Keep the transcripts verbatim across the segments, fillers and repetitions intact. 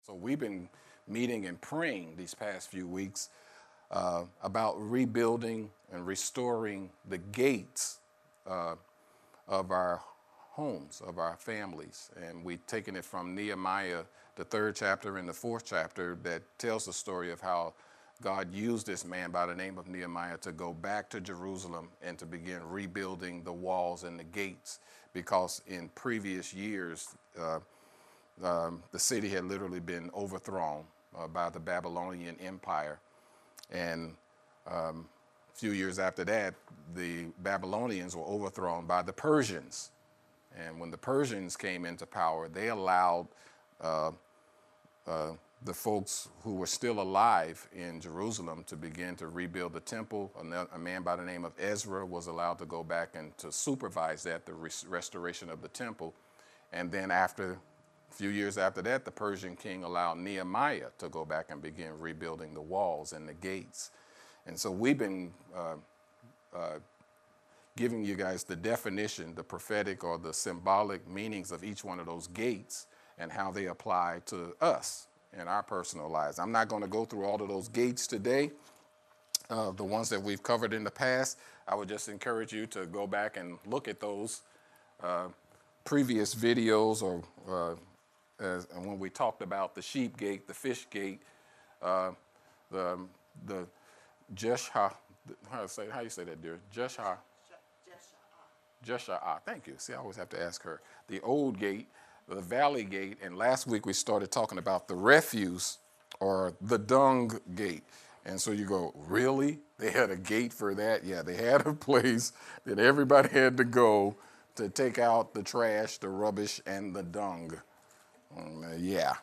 So we've been meeting and praying these past few weeks uh, about rebuilding and restoring the gates uh, of our homes, of our families. And we've taken it from Nehemiah, the third chapter and the fourth chapter, that tells the story of how God used this man by the name of Nehemiah to go back to Jerusalem and to begin rebuilding the walls and the gates, because in previous years, uh, um, the city had literally been overthrown uh, by the Babylonian Empire. And um, a few years after that, the Babylonians were overthrown by the Persians. And when the Persians came into power, they allowed uh, uh, the folks who were still alive in Jerusalem to begin to rebuild the temple. A man by the name of Ezra was allowed to go back and to supervise that, the res- restoration of the temple. And then after a few years after that, the Persian king allowed Nehemiah to go back and begin rebuilding the walls and the gates. And so we've been uh, uh, giving you guys the definition, the prophetic or the symbolic meanings of each one of those gates and how they apply to us in our personal lives. I'm not going to go through all of those gates today, uh, the ones that we've covered in the past. I would just encourage you to go back and look at those uh, previous videos, or uh, as, and when we talked about the sheep gate, the fish gate, uh, the the Jeshha, how you say how you say that, dear? Jeshha. Jeshua, thank you. See, I always have to ask her. The old gate, the valley gate, and last week we started talking about the refuse or the dung gate. And so you go, really? They had a gate for that? Yeah, they had a place that everybody had to go to take out the trash, the rubbish, and the dung. Um, uh, yeah.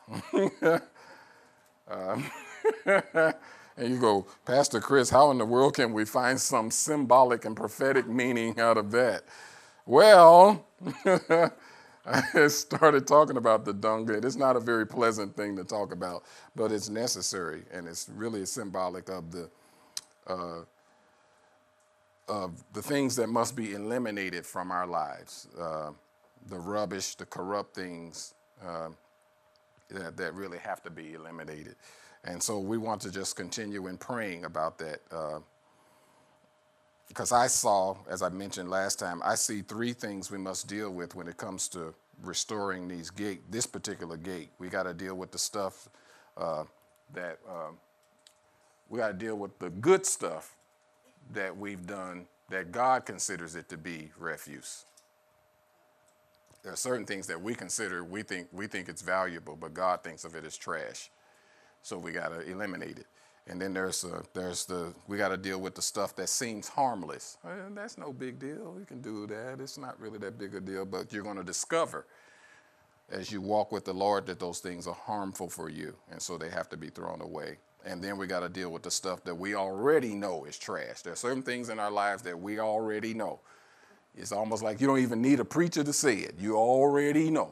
um, and you go, Pastor Chris, how in the world can we find some symbolic and prophetic meaning out of that? Well, I started talking about the dung gate. It's not a very pleasant thing to talk about, but it's necessary, and it's really symbolic of the uh, of the things that must be eliminated from our lives, uh, the rubbish, the corrupt things uh, that, that really have to be eliminated. And so we want to just continue in praying about that. Uh, Because I saw, as I mentioned last time, I see three things we must deal with when it comes to restoring these gate, this particular gate. We got to deal with the stuff uh, that uh, we got to deal with the good stuff that we've done that God considers it to be refuse. There are certain things that we consider, we think we think it's valuable, but God thinks of it as trash. So we got to eliminate it. And then there's uh, there's the we got to deal with the stuff that seems harmless. Well, that's no big deal. You can do that. It's not really that big a deal. But you're going to discover as you walk with the Lord that those things are harmful for you, and so they have to be thrown away. And then we got to deal with the stuff that we already know is trash. There are certain things in our lives that we already know. It's almost like you don't even need a preacher to say it. You already know.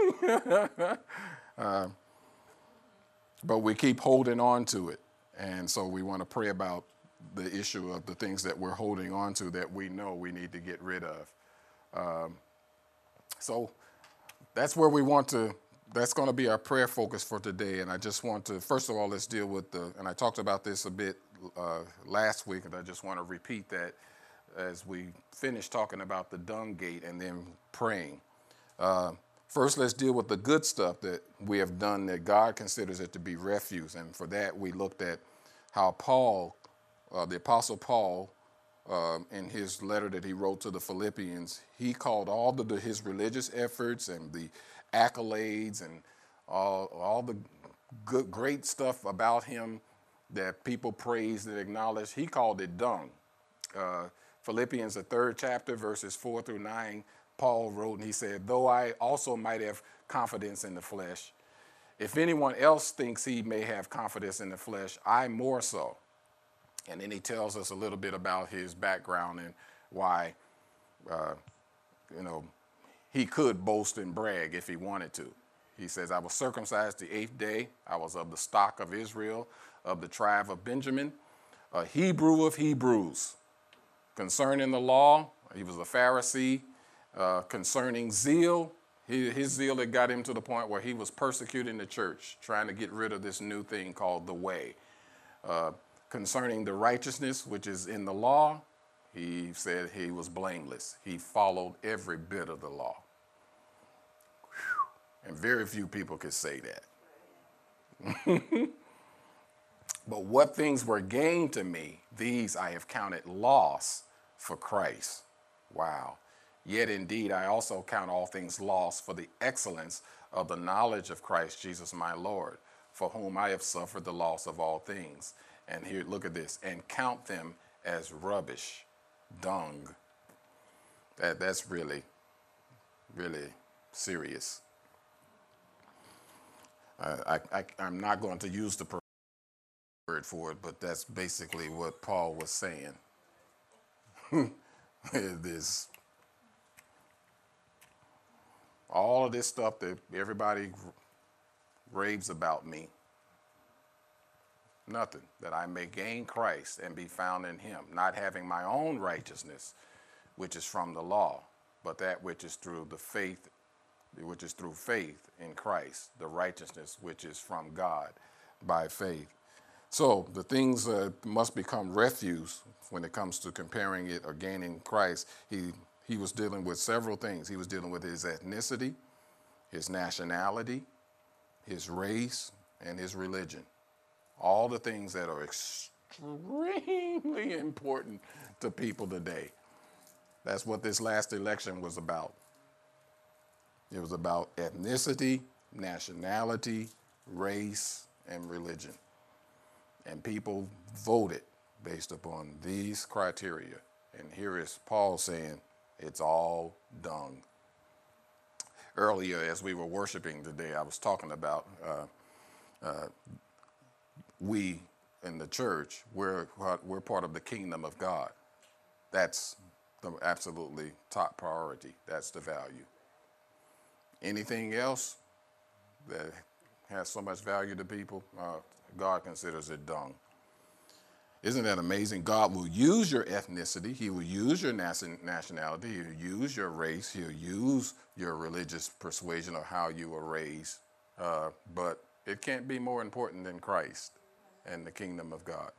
uh, but we keep holding on to it. And so we want to pray about the issue of the things that we're holding on to that we know we need to get rid of. Um, so that's where we want to, that's going to be our prayer focus for today. And I just want to, first of all, let's deal with the, and I talked about this a bit uh, last week, and I just want to repeat that as we finish talking about the dung gate and then praying. Uh, First, let's deal with the good stuff that we have done that God considers it to be refuse. And for that, we looked at how Paul, uh, the Apostle Paul, uh, in his letter that he wrote to the Philippians, he called all the, his religious efforts and the accolades and all, all the good, great stuff about him that people praised and acknowledged, he called it dung. Uh, Philippians, the third chapter, verses four through nine, Paul wrote, and he said, though I also might have confidence in the flesh, if anyone else thinks he may have confidence in the flesh, I more so. And then he tells us a little bit about his background and why, uh, you know, he could boast and brag if he wanted to. He says, I was circumcised the eighth day. I was of the stock of Israel, of the tribe of Benjamin, a Hebrew of Hebrews. Concerning the law, he was a Pharisee. Uh, concerning zeal, He, his zeal had got him to the point where he was persecuting the church, trying to get rid of this new thing called the way. Uh, concerning the righteousness which is in the law, he said he was blameless. He followed every bit of the law. Whew. And very few people could say that. But what things were gained to me, these I have counted loss for Christ. Wow. Yet indeed I also count all things lost for the excellence of the knowledge of Christ Jesus my Lord, for whom I have suffered the loss of all things. And here, look at this, and count them as rubbish, dung. That, that's really, really serious. Uh, I, I, I'm not going to use the word for it, but that's basically what Paul was saying. This, all of this stuff that everybody raves about me, nothing, that I may gain Christ and be found in him, not having my own righteousness, which is from the law, but that which is through the faith, which is through faith in Christ, the righteousness which is from God by faith. So the things uh, must become refuse when it comes to comparing it or gaining Christ. He, he was dealing with several things. He was dealing with his ethnicity, his nationality, his race, and his religion. All the things that are extremely important to people today. That's what this last election was about. It was about ethnicity, nationality, race, and religion. And people voted based upon these criteria. And here is Paul saying, it's all dung. Earlier, as we were worshiping today, I was talking about uh, uh, we in the church, we're, we're part of the kingdom of God. That's the absolutely top priority. That's the value. Anything else that has so much value to people, uh, God considers it dung. Isn't that amazing? God will use your ethnicity. He will use your nationality. He'll use your race. He'll use your religious persuasion or how you were raised. Uh, but it can't be more important than Christ and the kingdom of God.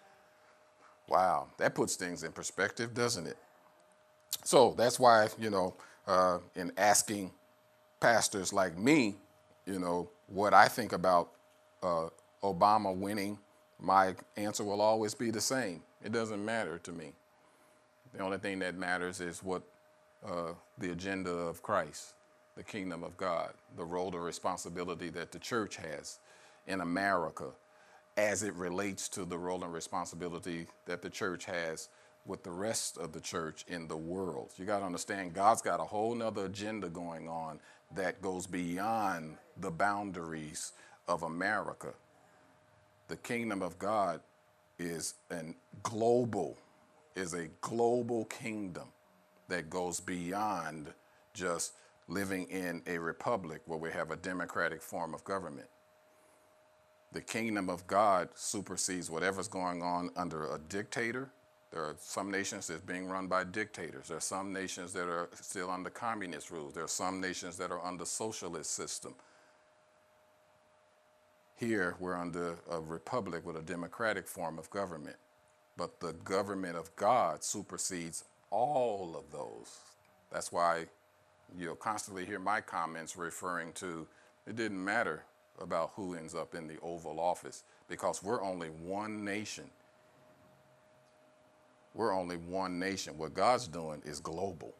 Wow, that puts things in perspective, doesn't it? So that's why, you know, uh, in asking pastors like me, you know, what I think about uh, Obama winning, my answer will always be the same. It doesn't matter to me. The only thing that matters is what uh, the agenda of Christ, the kingdom of God, the role, the responsibility that the church has in America as it relates to the role and responsibility that the church has with the rest of the church in the world. You got to understand, God's got a whole nother agenda going on that goes beyond the boundaries of America. The kingdom of God is an global, is a global kingdom that goes beyond just living in a republic where we have a democratic form of government. The kingdom of God supersedes whatever's going on under a dictator. There are some nations that's being run by dictators. There are some nations that are still under communist rules. There are some nations that are under socialist system. Here, we're under a republic with a democratic form of government. But the government of God supersedes all of those. That's why you'll constantly hear my comments referring to, it didn't matter about who ends up in the Oval Office, because we're only one nation. We're only one nation. What God's doing is global.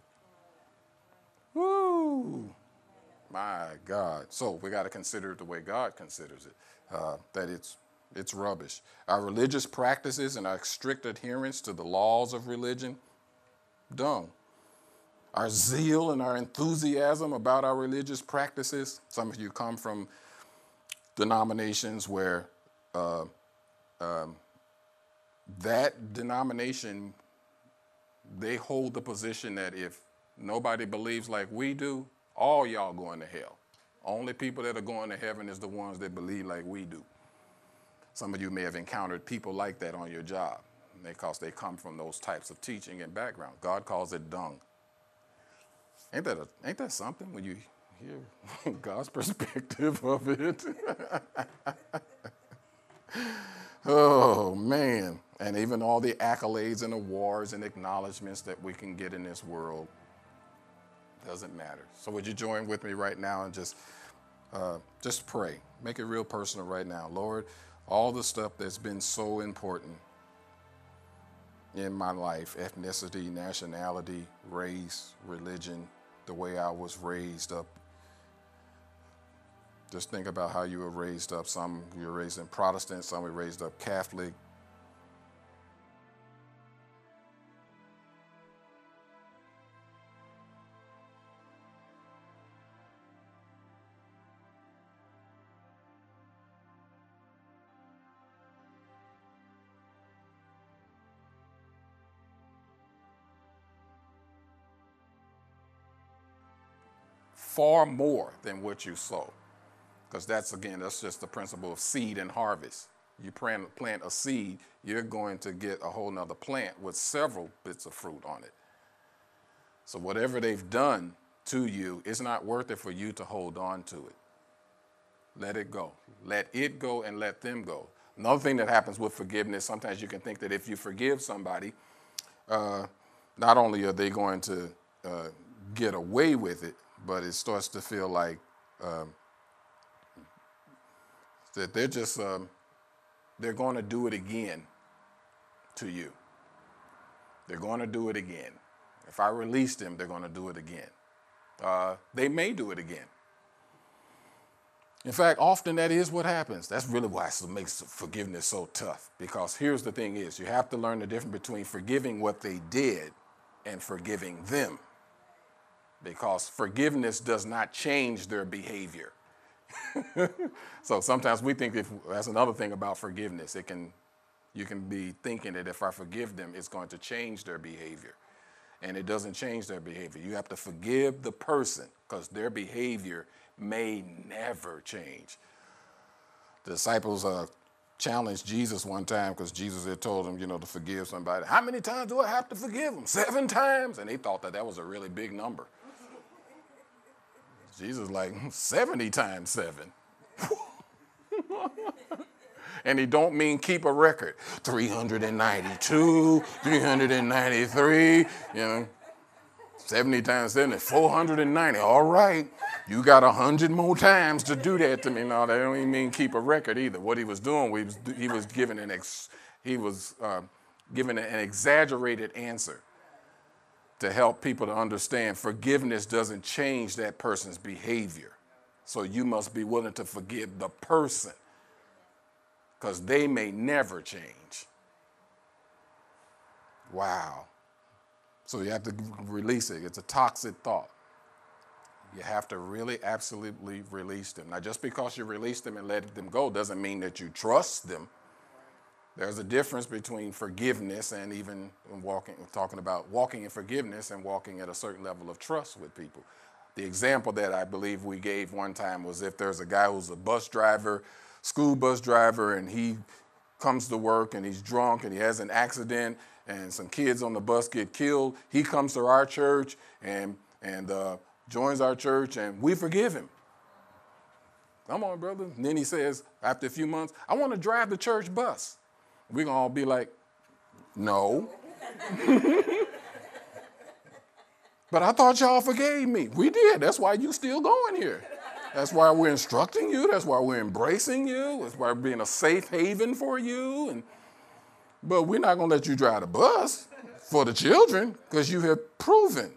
Woo! My God. So we got to consider it the way God considers it, uh, that it's it's rubbish. Our religious practices and our strict adherence to the laws of religion, dung. Our zeal and our enthusiasm about our religious practices. Some of you come from denominations where uh, um, that denomination, they hold the position that if nobody believes like we do, all y'all going to hell. Only people that are going to heaven is the ones that believe like we do. Some of you may have encountered people like that on your job because they come from those types of teaching and background. God calls it dung. Ain't that, a, ain't that something when you hear God's perspective of it. Oh, man. And even all the accolades and awards and acknowledgments that we can get in this world doesn't matter. So would you join with me right now and just, uh, just pray. Make it real personal right now. Lord, all the stuff that's been so important in my life, ethnicity, nationality, race, religion, the way I was raised up. Just think about how you were raised up. Some you were raised in Protestant, some were raised up Catholic. Far more than what you sow. Because that's, again, that's just the principle of seed and harvest. You plant, plant a seed, you're going to get a whole nother plant with several bits of fruit on it. So whatever they've done to you, it's not worth it for you to hold on to it. Let it go. Let it go and let them go. Another thing that happens with forgiveness, sometimes you can think that if you forgive somebody, uh, not only are they going to uh, get away with it, but it starts to feel like um, that they're just, um, they're going to do it again to you. They're going to do it again. If I release them, they're going to do it again. Uh, they may do it again. In fact, often that is what happens. That's really why it makes forgiveness so tough. Because here's the thing is, you have to learn the difference between forgiving what they did and forgiving them. Because forgiveness does not change their behavior. So sometimes we think, if that's another thing about forgiveness, it can, you can be thinking that if I forgive them, it's going to change their behavior. And it doesn't change their behavior. You have to forgive the person because their behavior may never change. The disciples uh, challenged Jesus one time because Jesus had told them, you know, to forgive somebody. How many times do I have to forgive them? Seven times? And they thought that that was a really big number. Jesus like, seventy times seven. And he don't mean keep a record. three hundred ninety-two, three hundred ninety-three, you know. seventy times seven is four hundred ninety. All right, you got one hundred more times to do that to me. No, that don't even mean keep a record either. What he was doing, he was, he was giving an ex, he was uh, giving an exaggerated answer to help people to understand forgiveness doesn't change that person's behavior. So you must be willing to forgive the person because they may never change. Wow. So you have to release it. It's a toxic thought. You have to really absolutely release them. Now, just because you release them and let them go doesn't mean that you trust them. There's a difference between forgiveness and even walking, talking about walking in forgiveness and walking at a certain level of trust with people. The example that I believe we gave one time was if there's a guy who's a bus driver, school bus driver, and he comes to work and he's drunk and he has an accident and some kids on the bus get killed, he comes to our church and, and uh, joins our church and we forgive him. Come on, brother. And then he says, after a few months, I want to drive the church bus. We're going to all be like, no. But I thought y'all forgave me. We did. That's why you still going here. That's why we're instructing you. That's why we're embracing you. That's why we're being a safe haven for you. And, but we're not going to let you drive the bus for the children because you have proven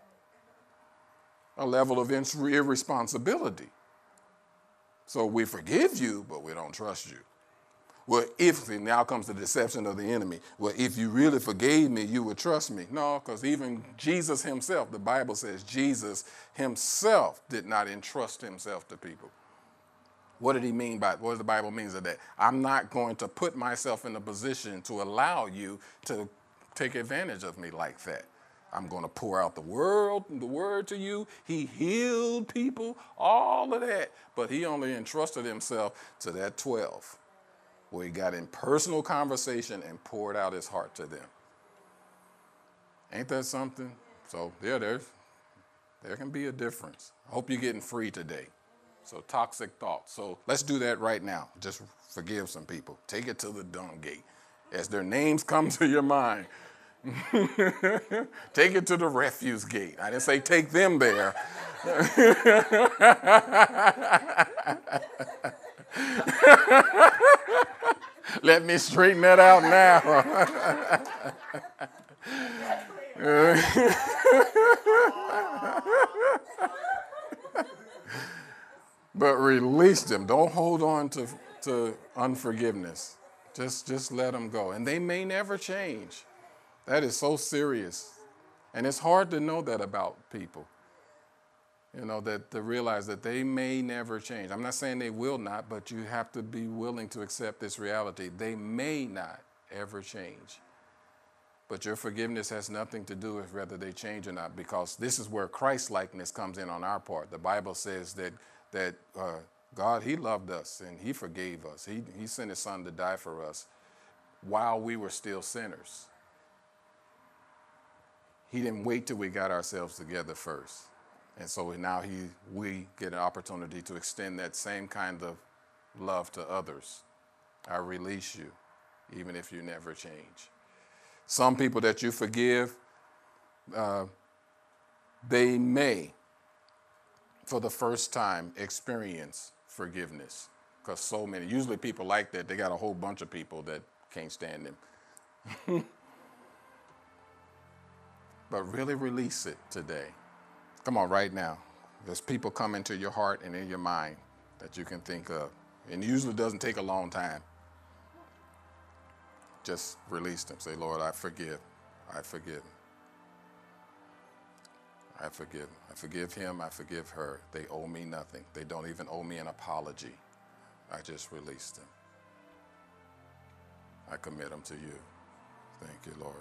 a level of irresponsibility. So we forgive you, but we don't trust you. Well, if, and now comes the deception of the enemy. Well, if you really forgave me, you would trust me. No, because even Jesus himself, the Bible says Jesus himself did not entrust himself to people. What did he mean by, what does the Bible mean by that? I'm not going to put myself in a position to allow you to take advantage of me like that. I'm going to pour out the word, the word to you. He healed people, all of that. But he only entrusted himself to that twelve. Where he got in personal conversation and poured out his heart to them. Ain't that something? So, yeah, there's, There can be a difference. I hope you're getting free today. So toxic thoughts. So let's do that right now. Just forgive some people. Take it to the dung gate. As their names come to your mind, take it to the refuse gate. I didn't say take them there. Let me straighten that out now. But release them. Don't hold on to, to unforgiveness. Just, just let them go. And they may never change. That is so serious. And it's hard to know that about people. You know, that to realize that they may never change. I'm not saying they will not, but you have to be willing to accept this reality. They may not ever change. But your forgiveness has nothing to do with whether they change or not, because this is where Christ-likeness comes in on our part. The Bible says that that uh, God, he loved us and he forgave us. He, he sent his son to die for us while we were still sinners. He didn't wait till we got ourselves together first. And so now he, we get an opportunity to extend that same kind of love to others. I release you, even if you never change. Some people that you forgive, uh, they may, for the first time, experience forgiveness. Because so many, usually people like that, they got a whole bunch of people that can't stand them. But really release it today. Come on, right now. There's people come into your heart and in your mind that you can think of. And it usually doesn't take a long time. Just release them. Say, Lord, I forgive. I forgive. I forgive. I forgive him. I forgive her. They owe me nothing. They don't even owe me an apology. I just release them. I commit them to you. Thank you, Lord.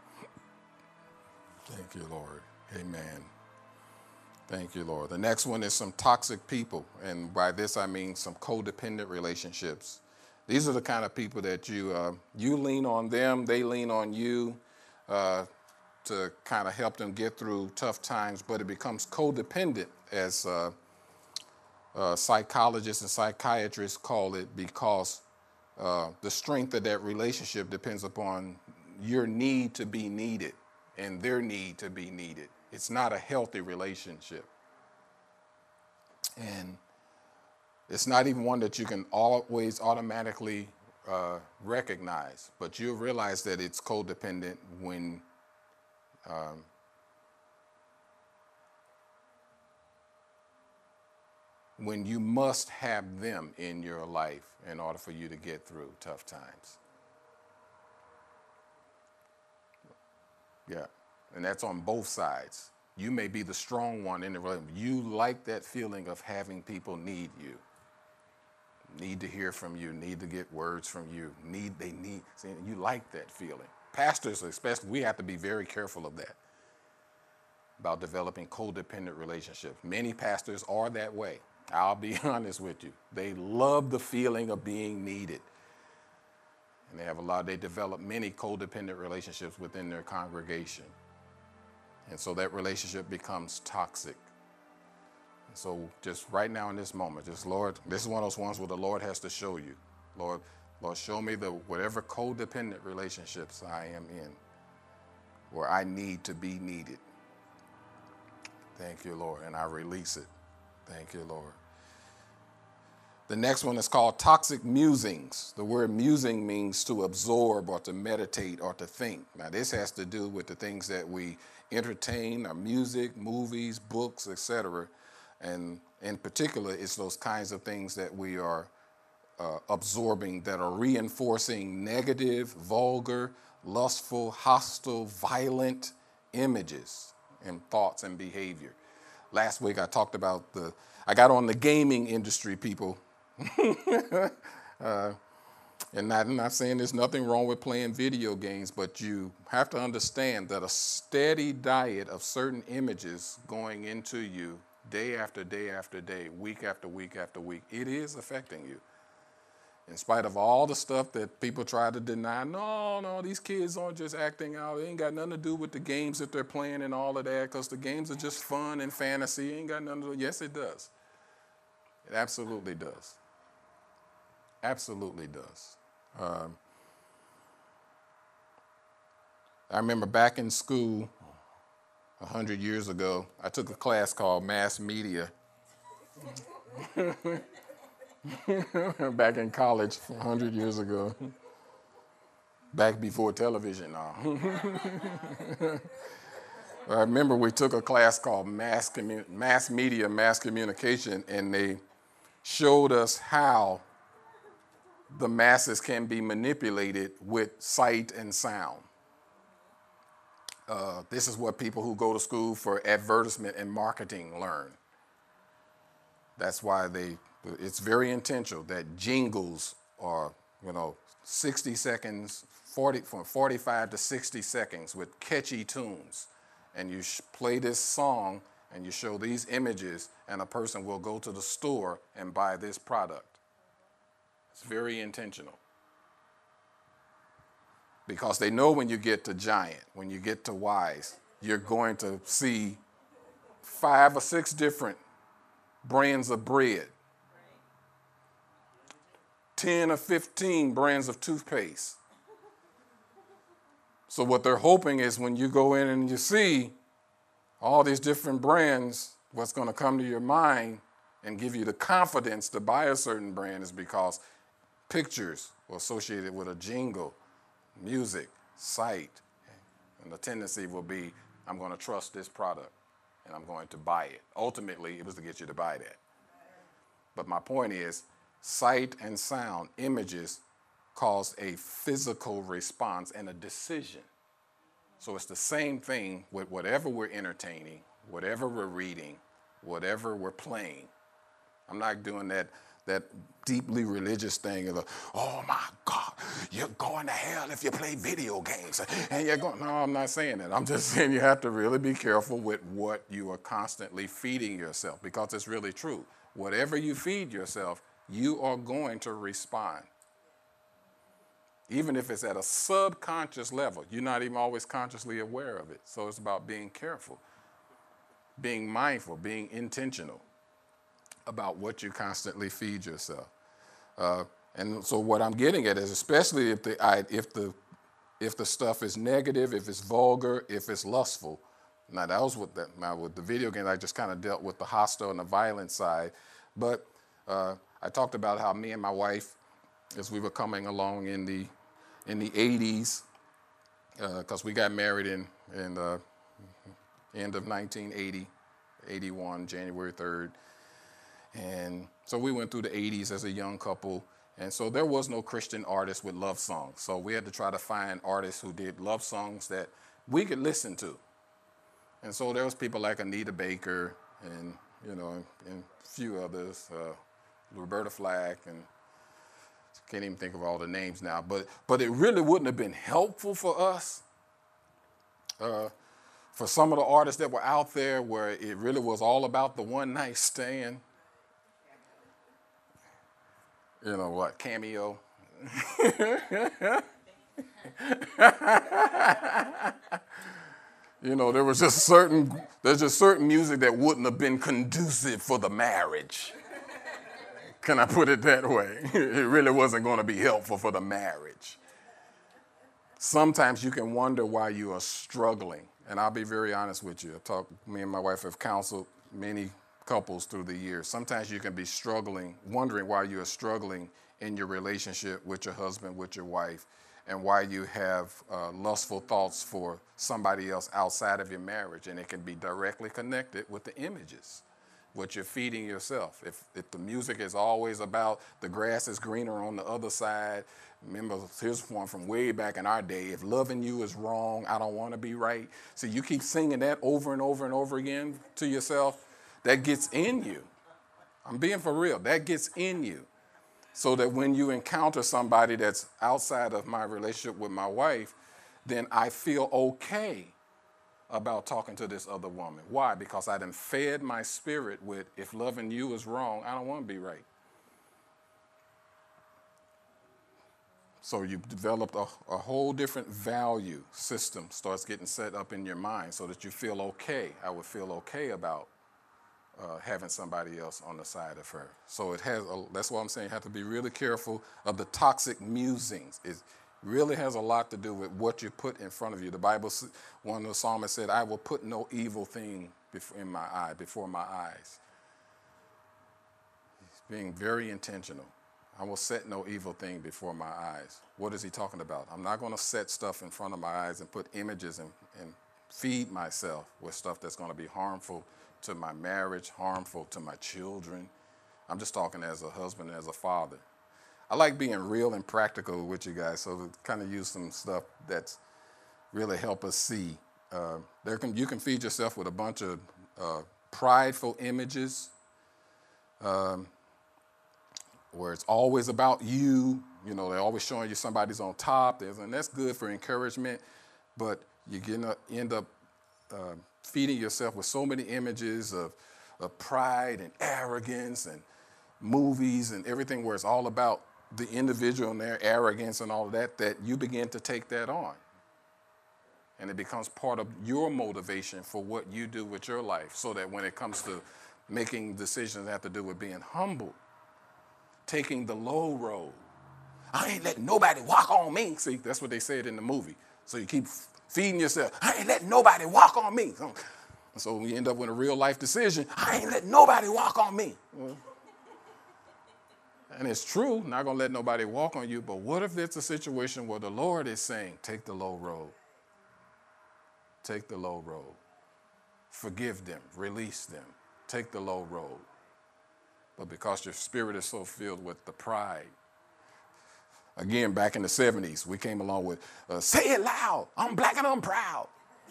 Thank you, Lord. Amen. Thank you, Lord. The next one is some toxic people. And by this, I mean some codependent relationships. These are the kind of people that you, uh, you lean on them, they lean on you, uh, to kind of help them get through tough times, but it becomes codependent, as uh, uh, psychologists and psychiatrists call it, because uh, the strength of that relationship depends upon your need to be needed and their need to be needed. It's not a healthy relationship. And it's not even one that you can always automatically uh, recognize, but you'll realize that it's codependent when Um, when you must have them in your life in order for you to get through tough times. Yeah, and that's on both sides. You may be the strong one in the relationship. You like that feeling of having people need you, need to hear from you, need to get words from you, need they need. See, you like that feeling. Pastors especially, we have to be very careful of that, about developing codependent relationships. Many pastors are that way. I'll be honest with you. They love the feeling of being needed. And they have a lot, they develop many codependent relationships within their congregation. And so that relationship becomes toxic. And so just right now in this moment, just Lord, this is one of those ones where the Lord has to show you. Lord, Lord, show me the whatever codependent relationships I am in where I need to be needed. Thank you, Lord, and I release it. Thank you, Lord. The next one is called toxic musings. The word musing means to absorb or to meditate or to think. Now, this has to do with the things that we entertain, our music, movies, books, et cetera. And in particular, it's those kinds of things that we are uh, absorbing that are reinforcing negative, vulgar, lustful, hostile, violent images and thoughts and behavior. Last week I talked about the, I got on the gaming industry, people. uh, and not, I'm not saying there's nothing wrong with playing video games, but you have to understand that a steady diet of certain images going into you day after day after day, week after week after week, it is affecting you. In spite of all the stuff that people try to deny, no, no, these kids aren't just acting out. It ain't got nothing to do with the games that they're playing and all of that, because the games are just fun and fantasy. It ain't got nothing to do. Yes, it does. It absolutely does. Absolutely does. Um, I remember back in school a hundred years ago, I took a class called mass media. Back in college a hundred years ago. Back before television now. I remember we took a class called mass, commu- mass media, mass communication, and they showed us how the masses can be manipulated with sight and sound. Uh, this is what people who go to school for advertisement and marketing learn. That's why they, it's very intentional that jingles are, you know, sixty seconds, forty, from forty-five to sixty seconds with catchy tunes. And you sh- play this song and you show these images, and a person will go to the store and buy this product. It's very intentional. Because they know when you get to Giant, when you get to Wise, you're going to see five or six different brands of bread, ten or fifteen brands of toothpaste. So what they're hoping is when you go in and you see all these different brands, what's going to come to your mind and give you the confidence to buy a certain brand is because pictures are associated with a jingle, music, sight, and the tendency will be, I'm going to trust this product and I'm going to buy it. Ultimately, it was to get you to buy that. But my point is, sight and sound, images, cause a physical response and a decision. So it's the same thing with whatever we're entertaining, whatever we're reading, whatever we're playing. I'm not doing that that deeply religious thing of, oh my God, you're going to hell if you play video games. And you're going, no, I'm not saying that. I'm just saying you have to really be careful with what you are constantly feeding yourself, because it's really true. Whatever you feed yourself, you are going to respond. Even if it's at a subconscious level, you're not even always consciously aware of it. So it's about being careful, being mindful, being intentional about what you constantly feed yourself. Uh, and so what I'm getting at is, especially if the, I, if the, if the stuff is negative, if it's vulgar, if it's lustful. Now that was what that, now with the video game, I just kind of dealt with the hostile and the violent side. But uh, I talked about how me and my wife, as we were coming along in the in the eighties, because uh, we got married in in the end of nineteen eighty, eighty-one, January third. And so we went through the eighties as a young couple, and so there was no Christian artist with love songs. So we had to try to find artists who did love songs that we could listen to. And so there was people like Anita Baker and, you know, and, and a few others, uh, Roberta Flack, and can't even think of all the names now. But but it really wouldn't have been helpful for us, uh, for some of the artists that were out there where it really was all about the one night stand. You know what, Cameo. You know, there was just certain, there's just certain music that wouldn't have been conducive for the marriage. Can I put it that way? It really wasn't going to be helpful for the marriage. Sometimes you can wonder why you are struggling. And I'll be very honest with you. I talk, me and my wife have counseled many couples through the years. Sometimes you can be struggling, wondering why you are struggling in your relationship with your husband, with your wife, and why you have uh, lustful thoughts for somebody else outside of your marriage. And it can be directly connected with the images, what you're feeding yourself. If, if the music is always about the grass is greener on the other side, remember, here's one from way back in our day, if loving you is wrong, I don't want to be right. So you keep singing that over and over and over again to yourself, that gets in you. I'm being for real. That gets in you. So that when you encounter somebody that's outside of my relationship with my wife, then I feel okay about talking to this other woman. Why? Because I done fed my spirit with, if loving you is wrong, I don't want to be right. So you've developed a, a whole different value system starts getting set up in your mind so that you feel okay. I would feel okay about uh, having somebody else on the side of her. So it has, a, that's why I'm saying you have to be really careful of the toxic musings. It really has a lot to do with what you put in front of you. The Bible, one of the psalmists said, I will put no evil thing in my eye, before my eyes. He's being very intentional. I will set no evil thing before my eyes. What is he talking about? I'm not going to set stuff in front of my eyes and put images and, and feed myself with stuff that's going to be harmful to my marriage, harmful to my children. I'm just talking as a husband and as a father. I like being real and practical with you guys, so to kind of use some stuff that's really help us see. Uh, there can, you can feed yourself with a bunch of uh, prideful images, um, where it's always about you. You know, they're always showing you somebody's on top, and that's good for encouragement, but you're gonna end up uh, feeding yourself with so many images of, of pride and arrogance and movies and everything where it's all about the individual and their arrogance and all of that, that you begin to take that on. And it becomes part of your motivation for what you do with your life, so that when it comes to making decisions that have to do with being humble, taking the low road. I ain't letting nobody walk on me. See, that's what they said in the movie. So you keep feeding yourself. I ain't letting nobody walk on me. So, so when you end up with a real life decision, I ain't letting nobody walk on me. Well, and it's true, not going to let nobody walk on you, but what if it's a situation where the Lord is saying, take the low road. Take the low road. Forgive them. Release them. Take the low road. But because your spirit is so filled with the pride. Again, back in the seventies, we came along with, uh, say it loud, I'm black and I'm proud.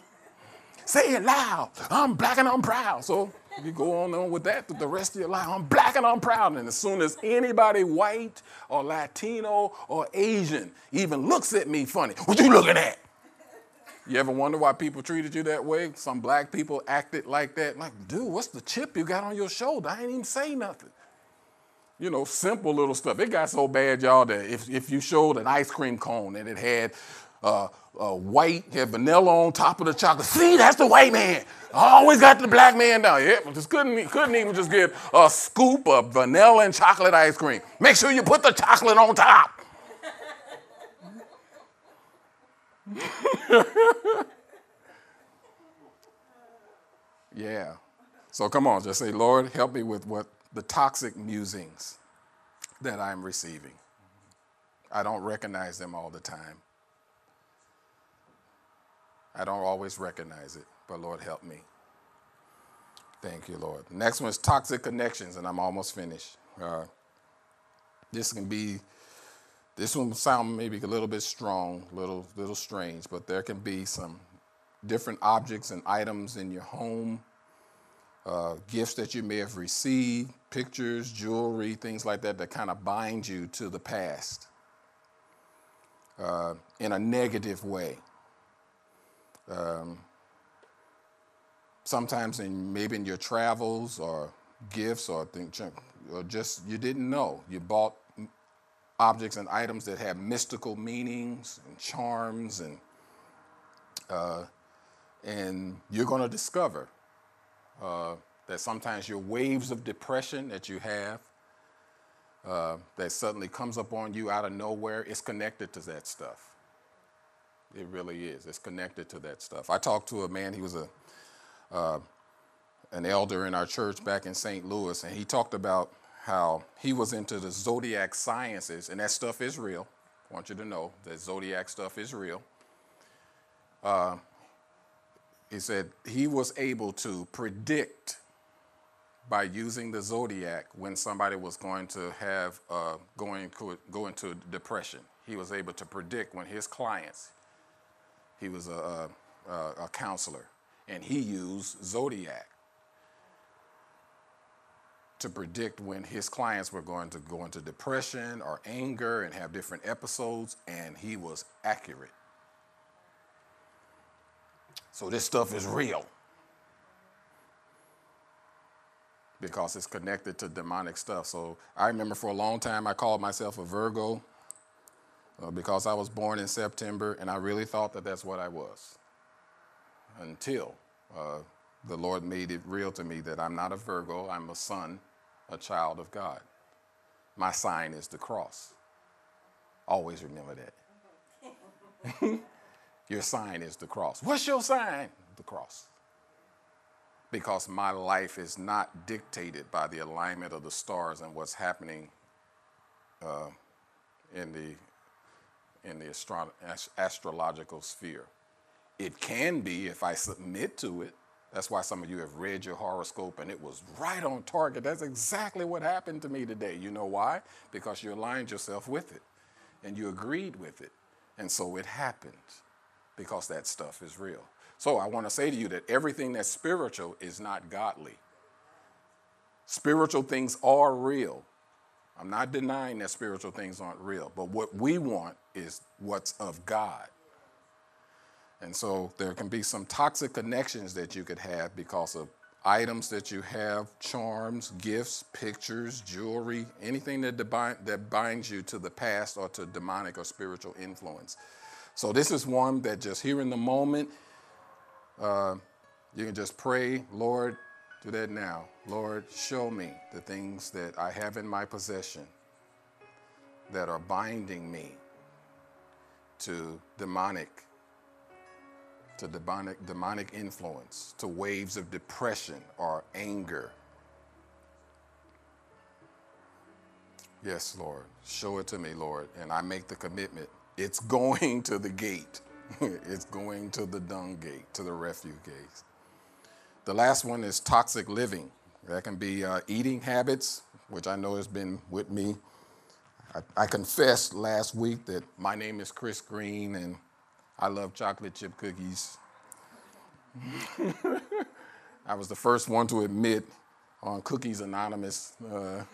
Say it loud, I'm black and I'm proud. So you go on, on with that the rest of your life. I'm black and I'm proud. And as soon as anybody white or Latino or Asian even looks at me funny, what you looking at? You ever wonder why people treated you that way? Some black people acted like that. Like, dude, what's the chip you got on your shoulder? I ain't even say nothing. You know, simple little stuff. It got so bad, y'all, that if, if you showed an ice cream cone and it had uh, uh, white, had vanilla on top of the chocolate, see, that's the white man. I always got the black man down. Yeah, just couldn't, couldn't even just get a scoop of vanilla and chocolate ice cream. Make sure you put the chocolate on top. Yeah. So come on, just say, Lord, help me with what the toxic musings that I'm receiving. I don't recognize them all the time. I don't always recognize it, but Lord, help me. Thank you, Lord. The next one is toxic connections, and I'm almost finished. Uh, this can be, this one will sound maybe a little bit strong, little, little strange, but there can be some different objects and items in your home, uh, gifts that you may have received, pictures, jewelry, things like that, that kind of bind you to the past uh, in a negative way. Um, sometimes in maybe in your travels or gifts or things, or just you didn't know. You bought objects and items that have mystical meanings and charms, and uh, and you're going to discover uh, that sometimes your waves of depression that you have uh, that suddenly comes up on you out of nowhere is connected to that stuff. It really is. It's connected to that stuff. I talked to a man, he was a uh, an elder in our church back in Saint Louis, and he talked about how he was into the zodiac sciences, and that stuff is real. I want you to know that zodiac stuff is real. Uh, he said he was able to predict by using the zodiac when somebody was going to have uh, going go into depression. He was able to predict when his clients. He was a, a, a counselor, and he used zodiac to predict when his clients were going to go into depression or anger and have different episodes, and he was accurate. So this stuff is real because it's connected to demonic stuff. So I remember for a long time I called myself a Virgo. uh, because I was born in September, and I really thought that that's what I was until uh, the Lord made it real to me that I'm not a Virgo, I'm a son, a child of God. My sign is the cross. Always remember that. Your sign is the cross. What's your sign? The cross. Because my life is not dictated by the alignment of the stars and what's happening uh, in the in the astro- astrological sphere. It can be if I submit to it. That's why some of you have read your horoscope and it was right on target. That's exactly what happened to me today. You know why? Because you aligned yourself with it and you agreed with it. And so it happened because that stuff is real. So I want to say to you that everything that's spiritual is not godly. Spiritual things are real. I'm not denying that spiritual things aren't real, but what we want is what's of God. And so there can be some toxic connections that you could have because of items that you have, charms, gifts, pictures, jewelry, anything that, debi- that binds you to the past or to demonic or spiritual influence. So this is one that just here in the moment, uh, you can just pray, Lord, do that now. Lord, show me the things that I have in my possession that are binding me to demonic to demonic, demonic influence, to waves of depression or anger. Yes, Lord, show it to me, Lord, and I make the commitment. It's going to the gate. It's going to the dung gate, to the refuge gate. The last one is toxic living. That can be uh, eating habits, which I know has been with me. I, I confessed last week that my name is Chris Green and I love chocolate chip cookies. I was the first one to admit on Cookies Anonymous uh,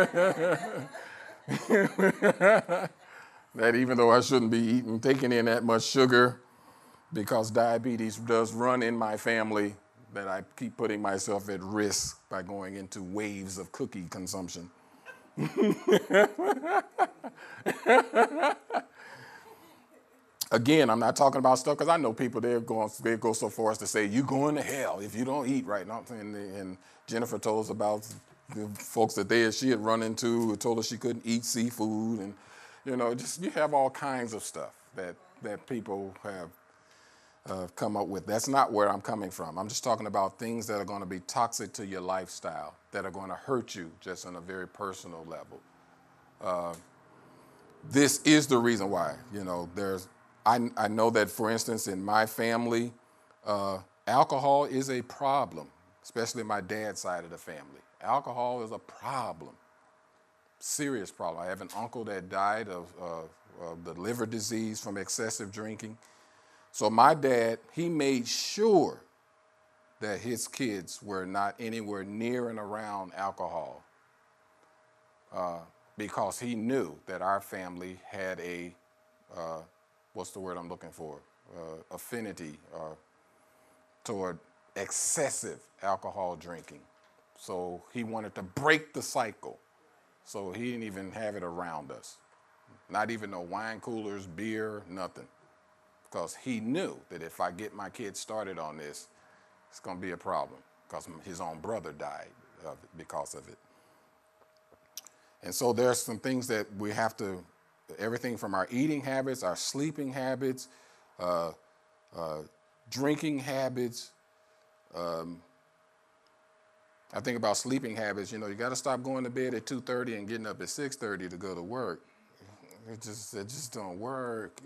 that even though I shouldn't be eating, taking in that much sugar because diabetes does run in my family, that I keep putting myself at risk by going into waves of cookie consumption. Again, I'm not talking about stuff because I know people, they're going, they go so far as to say, you're going to hell if you don't eat right. And, and Jennifer told us about the folks that they, she had run into who told her she couldn't eat seafood. And, you know, just you have all kinds of stuff that, that people have uh, come up with. That's not where I'm coming from. I'm just talking about things that are going to be toxic to your lifestyle, that are going to hurt you just on a very personal level. Uh, this is the reason why, you know, there's, I, I know that, for instance, in my family, uh, alcohol is a problem, especially my dad's side of the family. Alcohol is a problem, serious problem. I have an uncle that died of, uh, of the liver disease from excessive drinking. So my dad, he made sure that his kids were not anywhere near and around alcohol uh, because he knew that our family had a uh, what's the word I'm looking for? Uh, affinity uh, toward excessive alcohol drinking. So he wanted to break the cycle. So he didn't even have it around us. Not even no wine coolers, beer, nothing. Because he knew that if I get my kids started on this, it's going to be a problem. Because his own brother died of it, because of it. And so there's some things that we have to, everything from our eating habits, our sleeping habits, uh, uh, drinking habits. Um, I think about sleeping habits. You know, you got to stop going to bed at two thirty and getting up at six thirty to go to work. It just, it just don't work.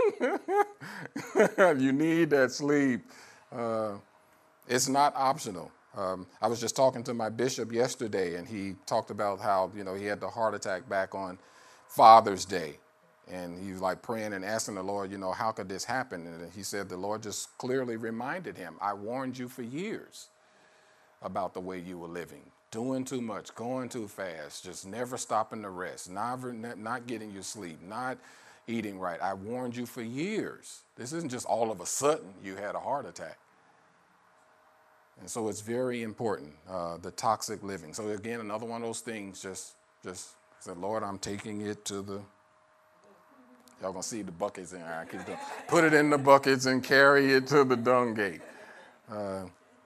You need that sleep. Uh, it's not optional. Um, I was just talking to my bishop yesterday, and he talked about how, you know, he had the heart attack back on Father's Day. And he was like praying and asking the Lord, you know, how could this happen? And he said the Lord just clearly reminded him, I warned you for years about the way you were living, doing too much, going too fast, just never stopping to rest, never, not getting your sleep, not eating right. I warned you for years. This isn't just all of a sudden you had a heart attack. And so it's very important, uh, the toxic living. So again, another one of those things, just, just said, Lord, I'm taking it to the, Y'all gonna see the buckets in. All right, keep going. Put it in the buckets and carry it to the dung gate. Uh,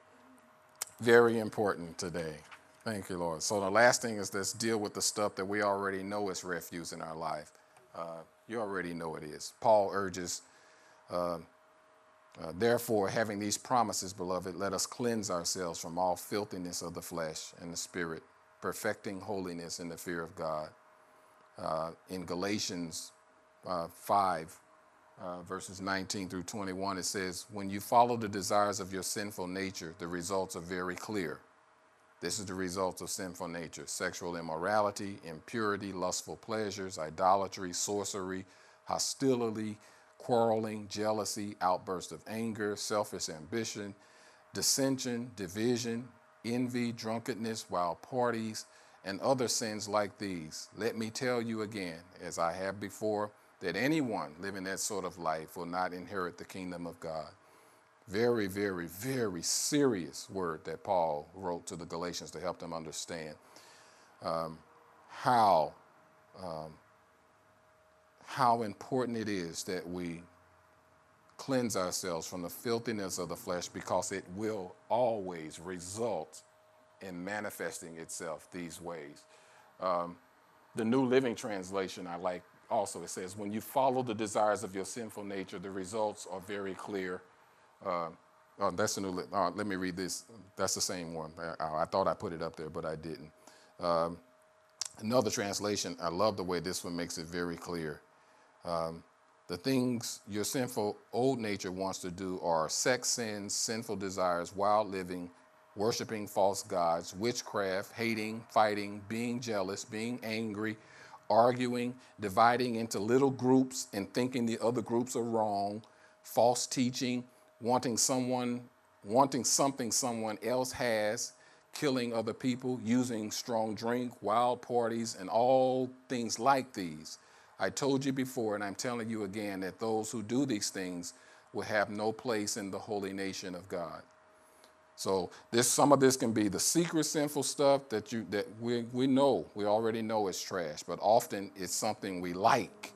very important today. Thank you, Lord. So the last thing is let's deal with the stuff that we already know is refuse in our life. Uh, you already know it is. Paul urges, uh, uh, therefore, having these promises, beloved, let us cleanse ourselves from all filthiness of the flesh and the spirit, perfecting holiness in the fear of God. Uh, in Galatians uh, five, uh, verses nineteen through twenty-one, it says, when you follow the desires of your sinful nature, the results are very clear. This is the result of sinful nature: sexual immorality, impurity, lustful pleasures, idolatry, sorcery, hostility, quarreling, jealousy, outburst of anger, selfish ambition, dissension, division, envy, drunkenness, wild parties, and other sins like these. Let me tell you again, as I have before, that anyone living that sort of life will not inherit the kingdom of God. Very, very, very serious word that Paul wrote to the Galatians to help them understand um, how, um, how important it is that we cleanse ourselves from the filthiness of the flesh, because it will always result in manifesting itself these ways. Um, the New Living Translation I like also, it says, when you follow the desires of your sinful nature, the results are very clear. Uh, oh, that's the new. Uh, let me read this. That's the same one. I, I thought I put it up there, but I didn't. Um, another translation, I love the way this one makes it very clear. Um, the things your sinful old nature wants to do are sex sins, sinful desires, wild living, worshiping false gods, witchcraft, hating, fighting, being jealous, being angry, arguing, dividing into little groups and thinking the other groups are wrong, false teaching, wanting someone, wanting something someone else has, killing other people, using strong drink, wild parties, and all things like these. I told you before, and I'm telling you again, that those who do these things will have no place in the holy nation of God. So this, some of this can be the secret sinful stuff that you that we we know, we already know is trash, but often it's something we like.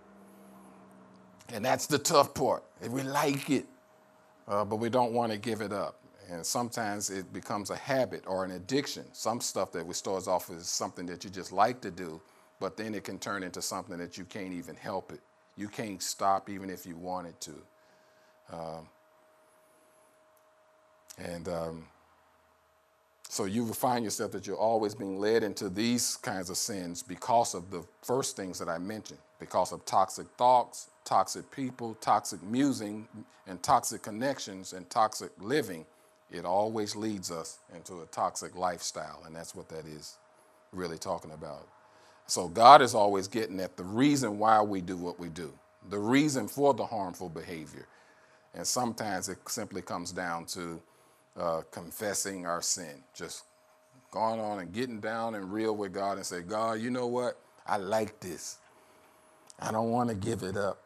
And that's the tough part. We like it. Uh, but we don't want to give it up. And sometimes it becomes a habit or an addiction. Some stuff that we starts off as something that you just like to do, but then it can turn into something that you can't even help it. You can't stop even if you wanted to. Um, and um, so you will find yourself that you're always being led into these kinds of sins because of the first things that I mentioned, because of toxic thoughts, toxic people, toxic musing, and toxic connections and toxic living. It always leads us into a toxic lifestyle, and that's what that is really talking about. So God is always getting at the reason why we do what we do, the reason for the harmful behavior. And sometimes it simply comes down to uh, confessing our sin, just going on and getting down and real with God and say, God, you know what? I like this. I don't want to give it up.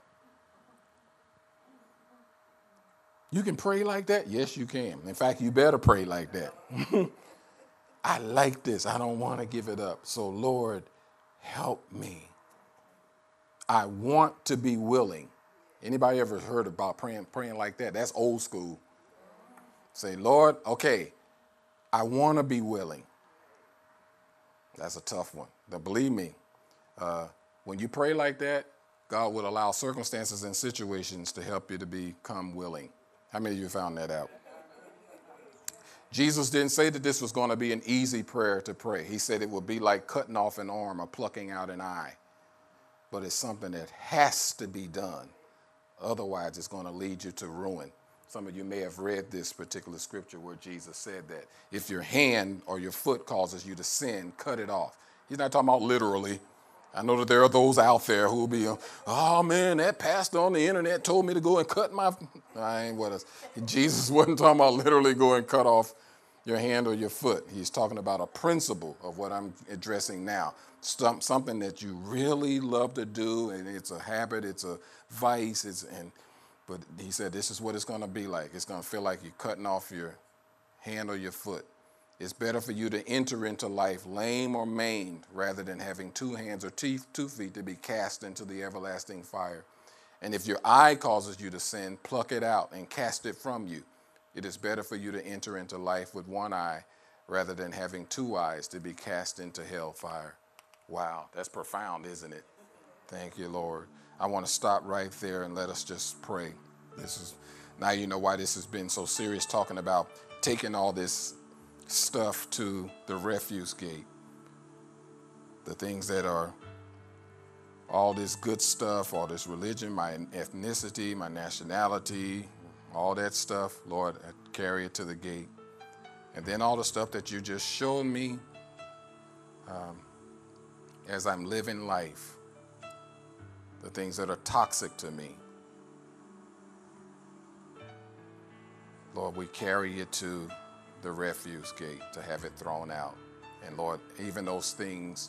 You can pray like that? Yes, you can. In fact, you better pray like that. I like this. I don't want to give it up. So, Lord, help me. I want to be willing. Anybody ever heard about praying, praying like that? That's old school. Say, Lord, okay, I want to be willing. That's a tough one. But believe me, uh, when you pray like that, God will allow circumstances and situations to help you to become willing. How many of you found that out? Jesus didn't say that this was going to be an easy prayer to pray. He said it would be like cutting off an arm or plucking out an eye. But it's something that has to be done. Otherwise, it's going to lead you to ruin. Some of you may have read this particular scripture where Jesus said that if your hand or your foot causes you to sin, cut it off. He's not talking about literally. I know that there are those out there who will be, oh man, that pastor on the internet told me to go and cut my, I ain't what us. Jesus wasn't talking about literally go and cut off your hand or your foot. He's talking about a principle of what I'm addressing now. Some, something that you really love to do, and it's a habit, it's a vice, it's, and but he said this is what it's going to be like. It's going to feel like you're cutting off your hand or your foot. It's better for you to enter into life lame or maimed rather than having two hands or teeth, two feet to be cast into the everlasting fire. And if your eye causes you to sin, pluck it out and cast it from you. It is better for you to enter into life with one eye rather than having two eyes to be cast into hellfire. Wow, that's profound, isn't it? Thank you, Lord. I want to stop right there and let us just pray. This is now you know why this has been so serious, talking about taking all this stuff to the refuse gate. The things that are all this good stuff, all this religion, my ethnicity, my nationality, all that stuff, Lord, I carry it to the gate. And then all the stuff that you just showed me um, as I'm living life, the things that are toxic to me, Lord, we carry it to the refuse gate to have it thrown out. And Lord, even those things,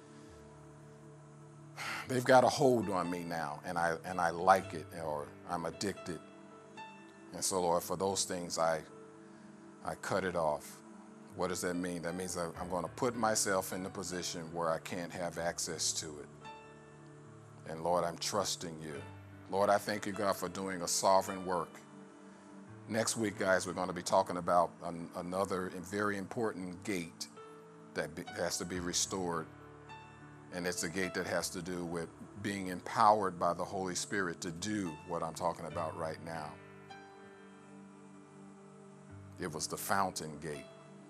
they've got a hold on me now, and I and I like it, or I'm addicted. And so, Lord, for those things, I I cut it off. What does that mean? That means that I'm going to put myself in the position where I can't have access to it. And Lord, I'm trusting you. Lord, I thank you, God, for doing a sovereign work. Next week, guys, we're going to be talking about an, another very important gate that be, has to be restored. And it's a gate that has to do with being empowered by the Holy Spirit to do what I'm talking about right now. It was the fountain gate,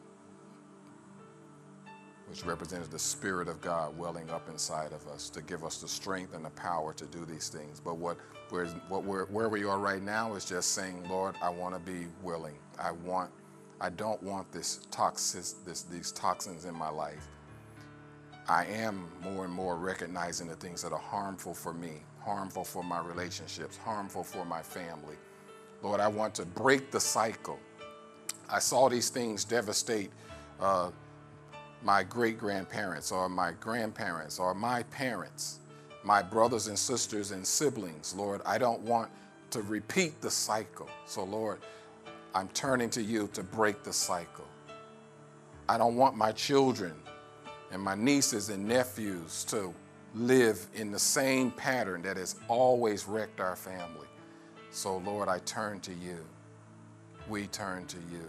which represented the Spirit of God welling up inside of us to give us the strength and the power to do these things. But what, where's, what we're, where we are right now is just saying, Lord, I want to be willing. I want, I don't want this toxic, this, these toxins in my life. I am more and more recognizing the things that are harmful for me, harmful for my relationships, harmful for my family. Lord, I want to break the cycle. I saw these things devastate uh, my great-grandparents or my grandparents or my parents, my brothers and sisters and siblings. Lord, I don't want to repeat the cycle. So, Lord, I'm turning to you to break the cycle. I don't want my children and my nieces and nephews to live in the same pattern that has always wrecked our family. So, Lord, I turn to you. We turn to you.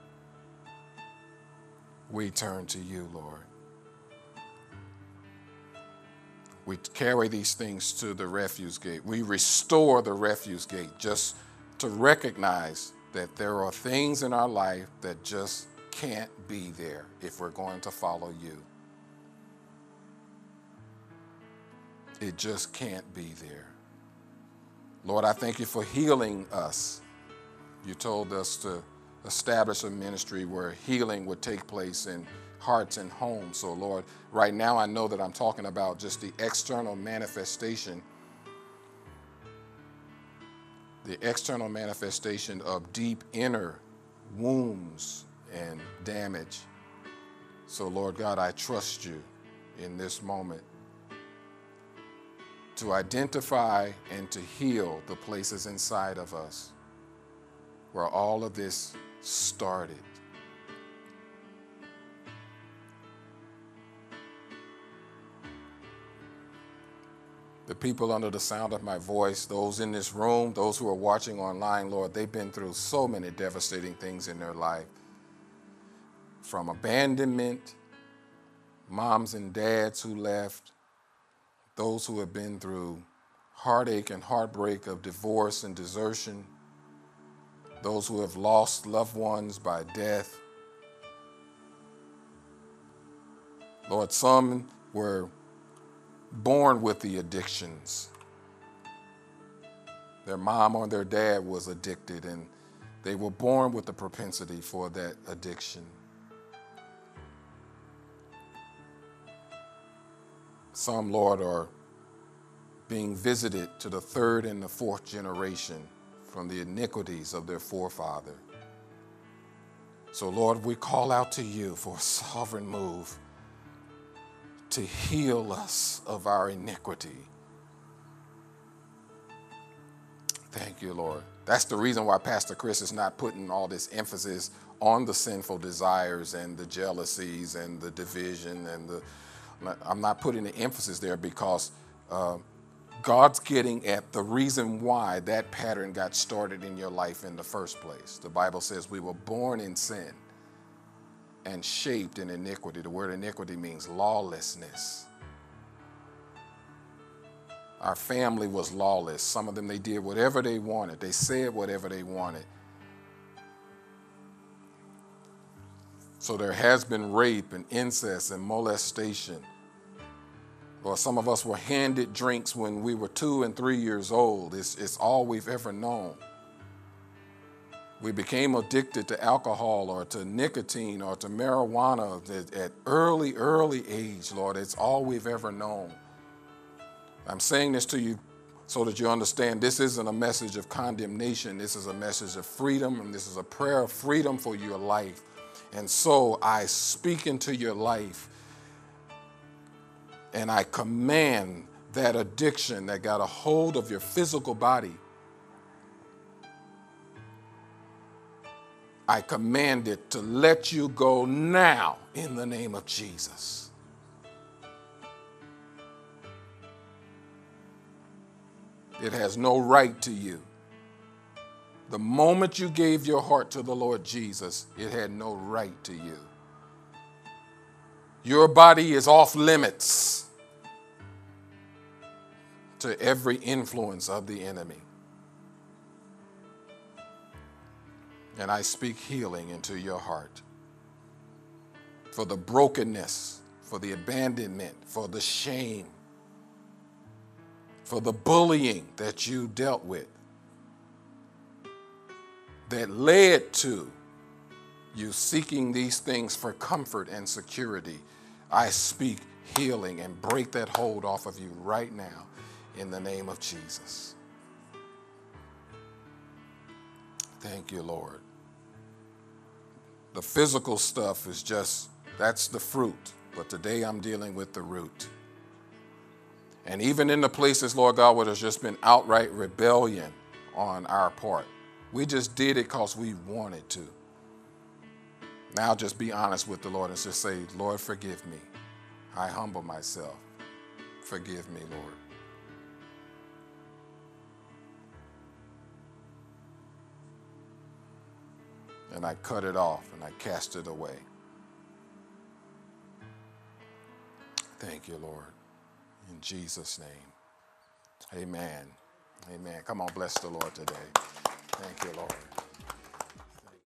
We turn to you, Lord. We carry these things to the refuse gate. We restore the refuse gate just to recognize that there are things in our life that just can't be there if we're going to follow you. It just can't be there. Lord, I thank you for healing us. You told us to establish a ministry where healing would take place in hearts and homes. So, Lord, right now I know that I'm talking about just the external manifestation, the external manifestation of deep inner wounds and damage. So, Lord God, I trust you in this moment to identify and to heal the places inside of us where all of this started. The people under the sound of my voice, those in this room, those who are watching online, Lord, they've been through so many devastating things in their life. From abandonment, moms and dads who left, those who have been through heartache and heartbreak of divorce and desertion, those who have lost loved ones by death. Lord, some were born with the addictions. Their mom or their dad was addicted, and they were born with the propensity for that addiction. Some, Lord, are being visited to the third and the fourth generation from the iniquities of their forefather. So, Lord, we call out to you for a sovereign move to heal us of our iniquity. Thank you, Lord. That's the reason why Pastor Chris is not putting all this emphasis on the sinful desires and the jealousies and the division and the. I'm not putting the emphasis there because uh, God's getting at the reason why that pattern got started in your life in the first place. The Bible says we were born in sin and shaped in iniquity. The word iniquity means lawlessness. Our family was lawless. Some of them, they did whatever they wanted. They said whatever they wanted. So there has been rape and incest and molestation. Or some of us were handed drinks when we were two and three years old. It's, it's all we've ever known. We became addicted to alcohol or to nicotine or to marijuana at, at early, early age, Lord. It's all we've ever known. I'm saying this to you so that you understand this isn't a message of condemnation. This is a message of freedom, and this is a prayer of freedom for your life. And so I speak into your life, and I command that addiction that got a hold of your physical body. I command it to let you go now in the name of Jesus. It has no right to you. The moment you gave your heart to the Lord Jesus, it had no right to you. Your body is off limits to every influence of the enemy. And I speak healing into your heart for the brokenness, for the abandonment, for the shame, for the bullying that you dealt with, that led to you seeking these things for comfort and security. I speak healing and break that hold off of you right now in the name of Jesus. Thank you, Lord. The physical stuff is just, that's the fruit. But today I'm dealing with the root. And even in the places, Lord God, where there's just been outright rebellion on our part, we just did it because we wanted to. Now just be honest with the Lord and just say, Lord, forgive me. I humble myself. Forgive me, Lord. And I cut it off and I cast it away. Thank you, Lord. In Jesus' name. Amen. Amen. Come on, bless the Lord today. Thank you, Lord.